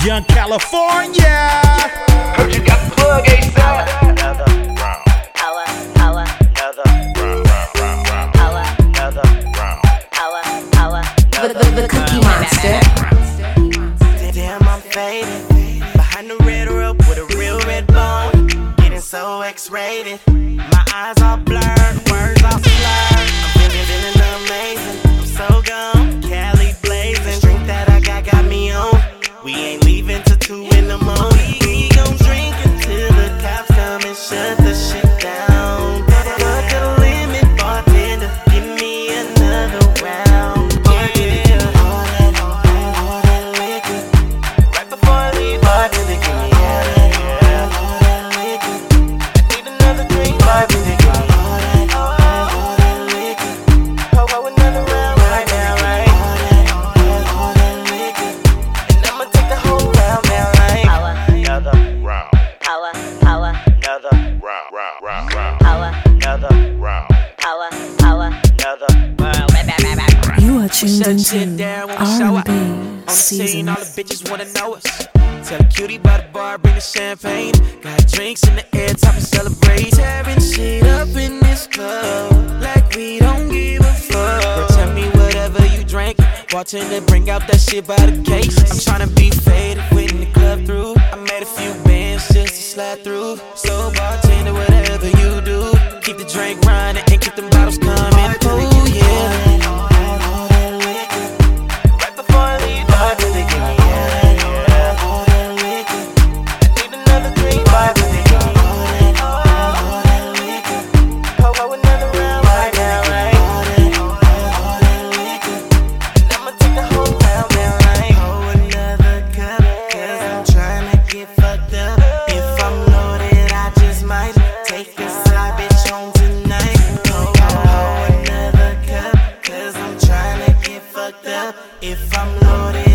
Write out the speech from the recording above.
Young California. Heard you got the plug, ASAP. Another round. Hour. Another round. Another round. The Cookie Monster. Damn, I'm faded. Behind the red rope with a real red bone. Getting so X-rated. My eyes all blurred, words all slurred. I'm feeling amazing. I'm so gone. Cali blazing. Drink that I got me on. We ain't leaving till 2 in the morning. We gon' drink until the cops come and shut the shit down. Fuck the limit, bartender. Give me another round. Yeah. All that liquor. Right before I leave, bartender, give me all that liquor. I need another drink, bartender, give me all that liquor. Oh, another round right now, right? All that liquor. And I'ma take the whole round now, like Another round. Hour. Another round. Another round. Another round. You are tuned into R&B on the scene, season. all the bitches wanna know us. Tell the cutie by the bar, bring the champagne. Got drinks in the air, time to celebrate. Tearing shit up in this club, like we don't give a fuck. Girl, tell me whatever you drank. Bartender, bring out that shit by the case. I'm tryna be faded, when the club through. I made a few bands just to slide through. So bartender, whatever you do, keep the drink running and keep them bottles coming. Oh yeah. Right before I leave, bartender, give me all that liquor. I need another drink, bartender, give me all that liquor. Oh, another round right now, right? All that liquor. And I'ma take the whole round now, right? Oh, another cup, 'cause I'm tryna get fucked up. If I'm loaded, I just might take a side bitch home tonight. Oh, another cup, 'cause I'm tryna get fucked up. If I'm loaded,